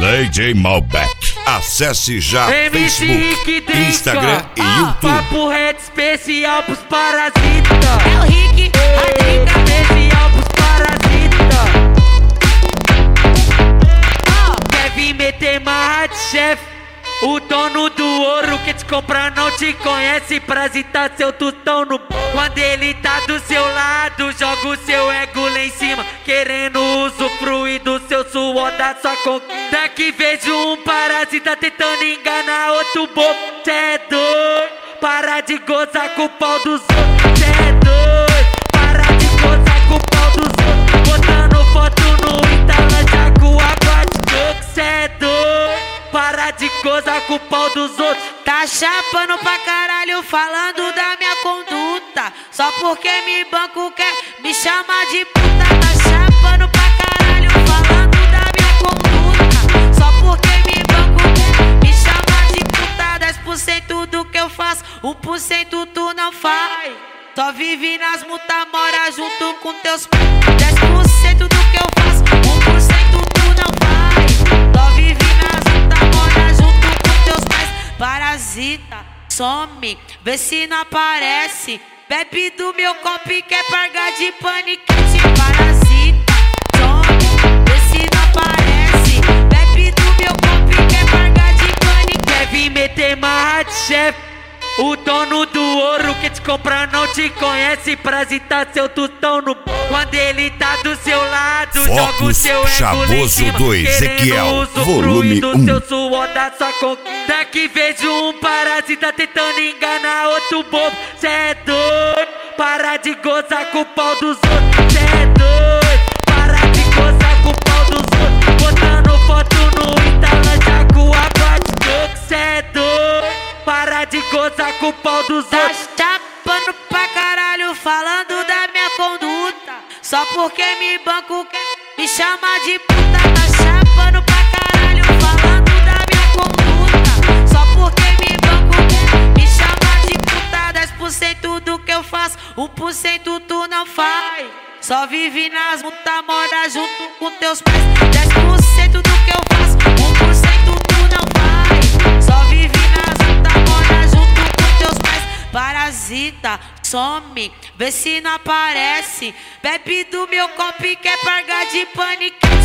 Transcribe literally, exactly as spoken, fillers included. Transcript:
D J Malbec. Acesse já M C Facebook, Rick Instagram e ah, YouTube. Papo reto especial pros parasitas. É o Rick, a dica Especial pros parasitas. Quer vir meter marra de chefe? O dono do ouro que te compra não te conhece. Parasita seu tutão no... Quando ele tá do seu lado, joga o seu ego lá em cima, querendo usufruir do seu suor, da sua conquista. Que vejo um parasita tentando enganar outro bobo. Cê é doido, para de gozar com o pau dos outros. Cê é doido, para de gozar com o pau dos outros. Botando foto no Instagram já com água de coco. Cê é doido, para de gozar com o pau dos outros. tá chapando pra caralho, falando da minha conduta. Só porque me banco quer me chamar de puta. Tá chapando pra caralho, falando da minha conduta. Só porque me banco quer me chamar de puta. Dez por cento do que eu faço, um por cento tu não faz. Só vive nas multas, mora junto com teus pais. Dez por cento do que eu faço, um por cento tu não faz. Só vive nas multas, mora junto com teus pais. Parasita, some, vê se não aparece. Bebe do meu copo e quer pagar de paniquete. Parasita, some, vê se não aparece. Bebe do meu copo e quer pagar de paniquete. Quer vir meter marra de chefe? O dono do ouro que te compra não te conhece. Parasita seu tutão no... Quando ele tá do seu lado, joga o seu ego lá em cima, do Ezequiel, querendo volume usufruir do um. seu suor, da sua conquista. Que vejo um parasita tentando enganar outro bobo. Cê é doido, para de gozar com o pau dos outros. Cê é doido, para de gozar com o pau dos outros. Botando foto no Instagram já com água de coco. Cê é doido, para de gozar com o pau dos Tá outros. chapando pra caralho, falando da minha conduta. Só porque me banco quer me chamar de puta. Tá chapando pra caralho, falando da minha conduta. Só porque me banco quer me chamar de puta. Dez por cento do que eu faço, um por cento tu não faz. Só vive nas multas, mora junto com teus pais. Dez por cento do que eu faço, um por cento tu não faz. Só vive nas multas, mora junto com teus pais. Parasita, some, vê se não aparece. Bebe do meu copo e quer pagar de paniquete.